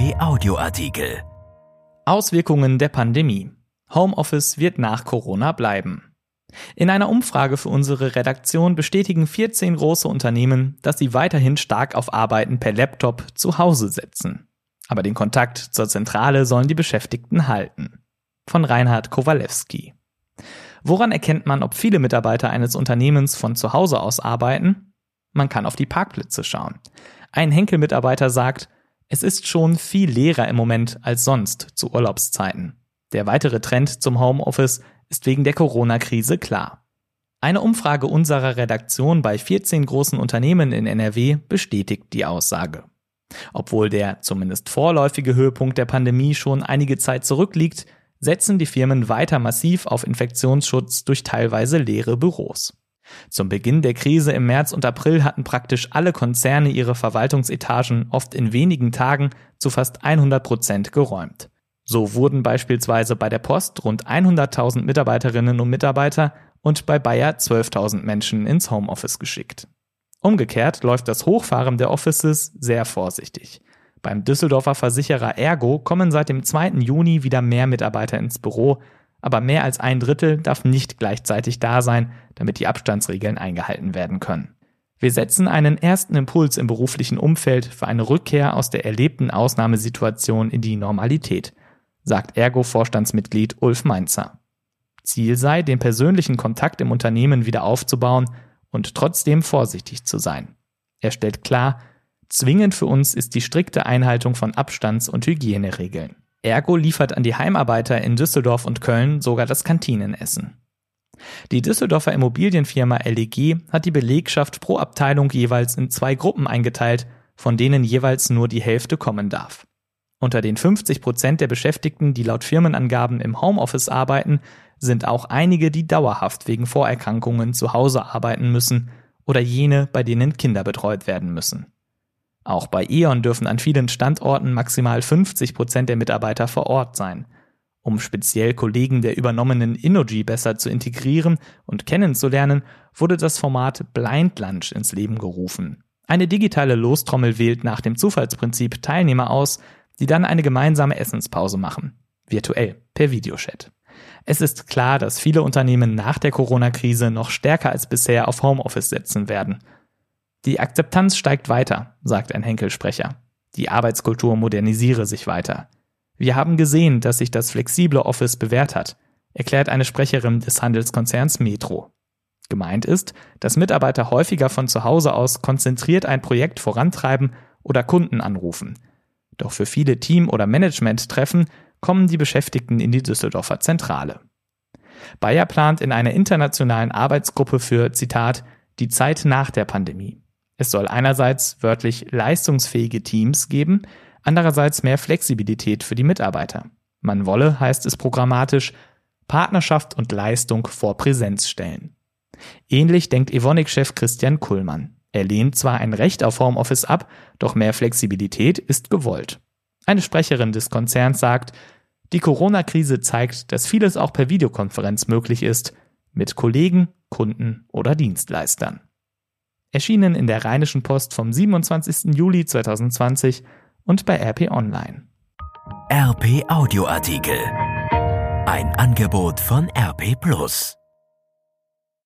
RP Audioartikel. Auswirkungen der Pandemie. Homeoffice wird nach Corona bleiben. In einer Umfrage für unsere Redaktion bestätigen 14 große Unternehmen, dass sie weiterhin stark auf Arbeiten per Laptop zu Hause setzen. Aber den Kontakt zur Zentrale sollen die Beschäftigten halten. Von Reinhard Kowalewski. Woran erkennt man, ob viele Mitarbeiter eines Unternehmens von zu Hause aus arbeiten? Man kann auf die Parkplätze schauen. Ein Henkel-Mitarbeiter sagt, es ist schon viel leerer im Moment als sonst zu Urlaubszeiten. Der weitere Trend zum Homeoffice ist wegen der Corona-Krise klar. Eine Umfrage unserer Redaktion bei 14 großen Unternehmen in NRW bestätigt die Aussage. Obwohl der zumindest vorläufige Höhepunkt der Pandemie schon einige Zeit zurückliegt, setzen die Firmen weiter massiv auf Infektionsschutz durch teilweise leere Büros. Zum Beginn der Krise im März und April hatten praktisch alle Konzerne ihre Verwaltungsetagen oft in wenigen Tagen zu fast 100% geräumt. So wurden beispielsweise bei der Post rund 100.000 Mitarbeiterinnen und Mitarbeiter und bei Bayer 12.000 Menschen ins Homeoffice geschickt. Umgekehrt läuft das Hochfahren der Offices sehr vorsichtig. Beim Düsseldorfer Versicherer Ergo kommen seit dem 2. Juni wieder mehr Mitarbeiter ins Büro, aber mehr als 1/3 darf nicht gleichzeitig da sein, damit die Abstandsregeln eingehalten werden können. Wir setzen einen ersten Impuls im beruflichen Umfeld für eine Rückkehr aus der erlebten Ausnahmesituation in die Normalität, sagt Ergo-Vorstandsmitglied Ulf Mainzer. Ziel sei, den persönlichen Kontakt im Unternehmen wieder aufzubauen und trotzdem vorsichtig zu sein. Er stellt klar, zwingend für uns ist die strikte Einhaltung von Abstands- und Hygieneregeln. Ergo liefert an die Heimarbeiter in Düsseldorf und Köln sogar das Kantinenessen. Die Düsseldorfer Immobilienfirma LEG hat die Belegschaft pro Abteilung jeweils in 2 Gruppen eingeteilt, von denen jeweils nur die Hälfte kommen darf. Unter den 50% der Beschäftigten, die laut Firmenangaben im Homeoffice arbeiten, sind auch einige, die dauerhaft wegen Vorerkrankungen zu Hause arbeiten müssen oder jene, bei denen Kinder betreut werden müssen. Auch bei E.ON dürfen an vielen Standorten maximal 50% der Mitarbeiter vor Ort sein. Um speziell Kollegen der übernommenen Innogy besser zu integrieren und kennenzulernen, wurde das Format Blind Lunch ins Leben gerufen. Eine digitale Lostrommel wählt nach dem Zufallsprinzip Teilnehmer aus, die dann eine gemeinsame Essenspause machen. Virtuell, per Videochat. Es ist klar, dass viele Unternehmen nach der Corona-Krise noch stärker als bisher auf Homeoffice setzen werden. Die Akzeptanz steigt weiter, sagt ein Henkel-Sprecher. Die Arbeitskultur modernisiere sich weiter. Wir haben gesehen, dass sich das flexible Office bewährt hat, erklärt eine Sprecherin des Handelskonzerns Metro. Gemeint ist, dass Mitarbeiter häufiger von zu Hause aus konzentriert ein Projekt vorantreiben oder Kunden anrufen. Doch für viele Team- oder Management-Treffen kommen die Beschäftigten in die Düsseldorfer Zentrale. Bayer plant in einer internationalen Arbeitsgruppe für, Zitat, die Zeit nach der Pandemie. Es soll einerseits wörtlich leistungsfähige Teams geben, andererseits mehr Flexibilität für die Mitarbeiter. Man wolle, heißt es programmatisch, Partnerschaft und Leistung vor Präsenz stellen. Ähnlich denkt Evonik-Chef Christian Kullmann. Er lehnt zwar ein Recht auf Homeoffice ab, doch mehr Flexibilität ist gewollt. Eine Sprecherin des Konzerns sagt, die Corona-Krise zeigt, dass vieles auch per Videokonferenz möglich ist, mit Kollegen, Kunden oder Dienstleistern. Erschienen in der Rheinischen Post vom 27. Juli 2020 und bei RP Online. RP Audioartikel. Ein Angebot von RP+.